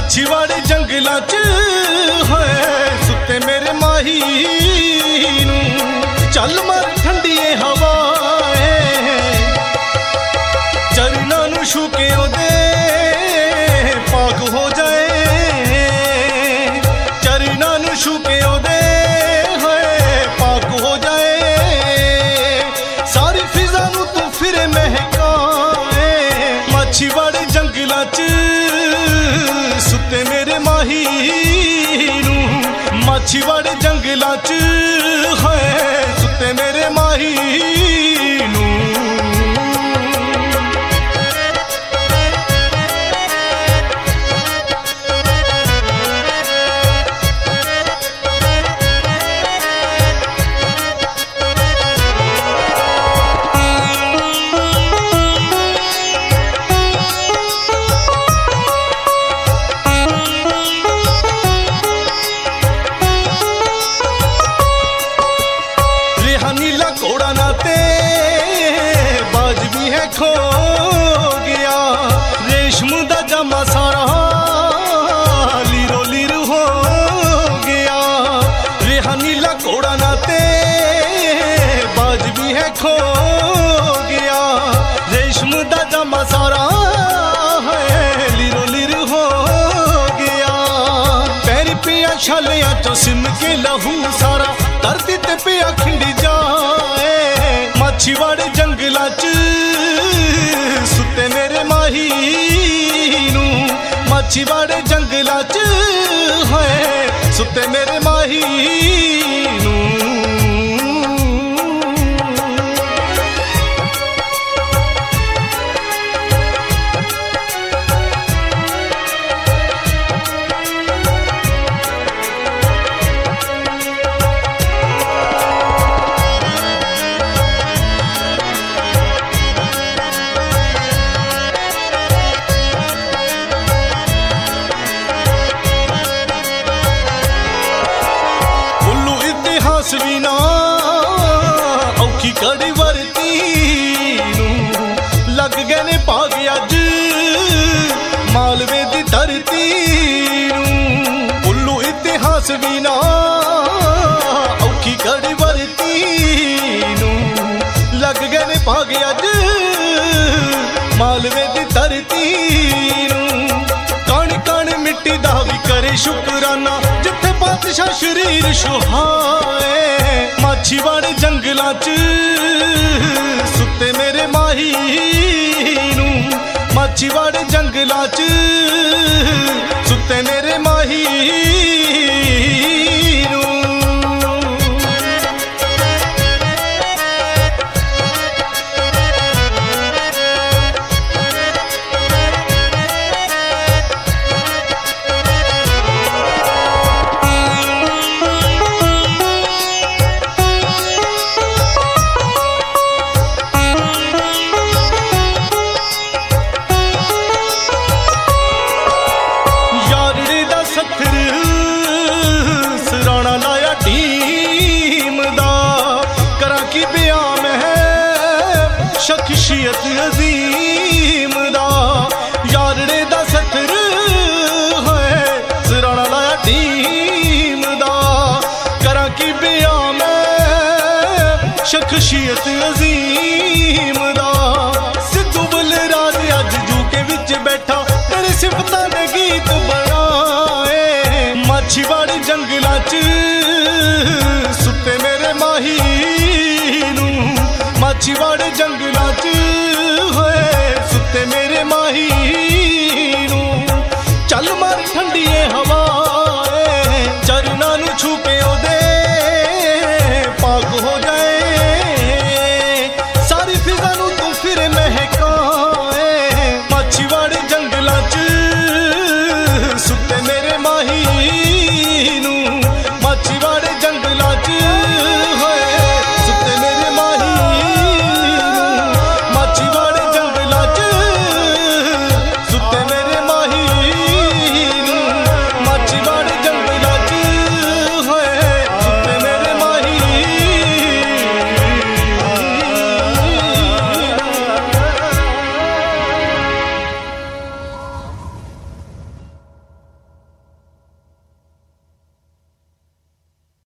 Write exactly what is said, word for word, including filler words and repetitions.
माछीवाड़े जंगलां च होए सुते मेरे माही नूं चल मार ठंडीए हवाए चरना नूं छूके ओदे पाक हो जाए चरना नूं छूके ओदे होए पाक हो जाए सारी फिजा नूं तू फिरे महकाए माछीवाड़े जंगलां च सुते मेरे माही नूं माछीवाड़े जंगलां च है सुते मेरे माही नूं नीला घोड़ा नाते बाज भी है खो गया रेशम दा जामा सारा लीरो लीर हो गया रेहा नीला घोड़ा नाते बाज भी है खो गया रेशम दा जामा सारा है लीरो लीर हो गया पैरी पिया छालियां चो सिम के लहू सारा धरती ते पिया खिंडी जाए माछीवाड़े जंगलां च सुते मेरे माही नूं माछीवाड़े जंगलां च है सुते मेरे माही नूं भी ना औखी कड़ी वरती नूं लग गए ने भाग अज मालवे दी धरती नूं उल्लू इतिहास भी ना औखी कड़ी वरती नूं लग गए ने भाग अज मालवे दी धरती नूं कण कण मिट्टी दा भी करे शुकराना जिथे बादशाह शरीर सुहाए माछीवाड़े जंगलां च सुते मेरे माही नूं माछीवाड़े जंगलां च सुते मेरे माही नूं सराणा लाया टीम दा करा की बयान है शख्सियत अजीम दा यारड़े दा सतर है सराणा लाया टीम दा करा की बयान है शख्सियत अजीम दा सिद्धू बलराज अज जूके विच बैठा तेरे सिफतां दे गीत बनाए माछीवाड़े जंगलां च सुते मेरे माही नूं माछीवाड़े जंगलां च होए सुते मेरे माही।